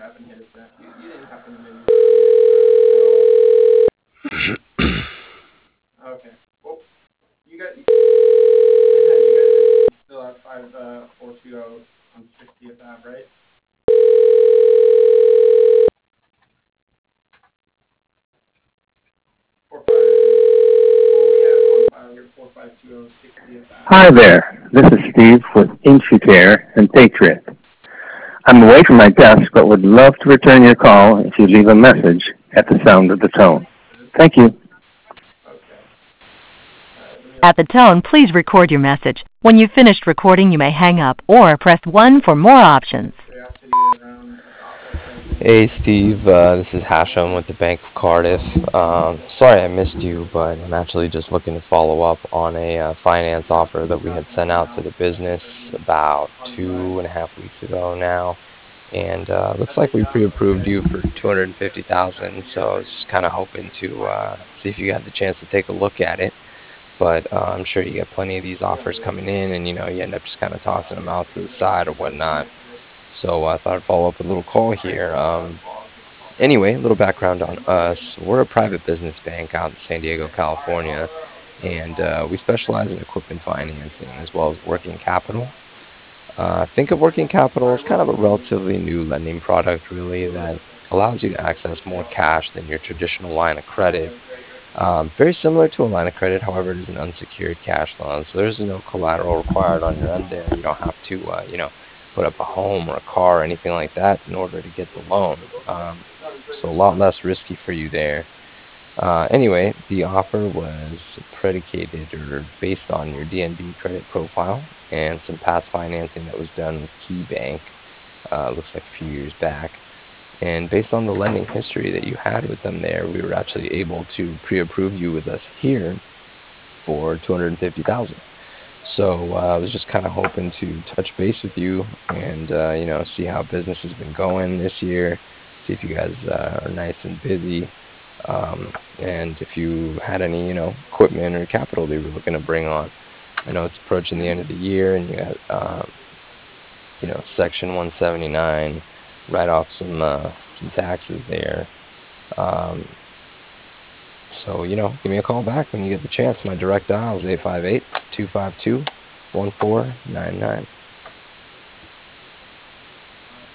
happen to hit a snap. You didn't happen to maybe hit at all. Okay. Well, you guys are still at 5420 on 60th Ave, right? Four five. Well, we have on file here 4520 60th Ave. Hi there, this is Steve with InsuCare and Patriot. I'm away from my desk but would love to return your call if you leave a message at the sound of the tone. Thank you. Okay. Let me At the tone, please record your message. When you've finished recording, you may hang up or press 1 for more options. curiosity around software pricing. Hey Steve, this is Hashem with the Bank of Cardiff. Sorry I missed you, but I'm actually just looking to follow up on a finance offer that we had sent out to the business about 2.5 weeks ago now. And looks like we pre-approved you for 250,000, so I was just kind of hoping to see if you had the chance to take a look at it. But I'm sure you get plenty of these offers coming in, and you end up just kind of tossing them out to the side or whatnot. So I thought I'd follow up with a little call here. Anyway, a little background on us. We're a private business bank out in San Diego, California, and we specialize in equipment financing as well as working capital. Think of working capital as kind of a relatively new lending product, really, that allows you to access more cash than your traditional line of credit. Very similar to a line of credit, however, it is an unsecured cash loan, so there's no collateral required on your end there. You don't have to, put up a home or a car or anything like that in order to get the loan. So a lot less risky for you there. Anyway, the offer was predicated or based on your DNB credit profile and some past financing that was done with KeyBank, looks like a few years back. And based on the lending history that you had with them there, we were actually able to pre-approve you with us here for 250,000. So I was just kind of hoping to touch base with you and see how business has been going this year, see if you guys are nice and busy, and if you had any equipment or capital that you were looking to bring on. I know it's approaching the end of the year, and you got Section 179, write off some taxes there. Um, so give me a call back when you get the chance. My direct dial is 858-252-1499.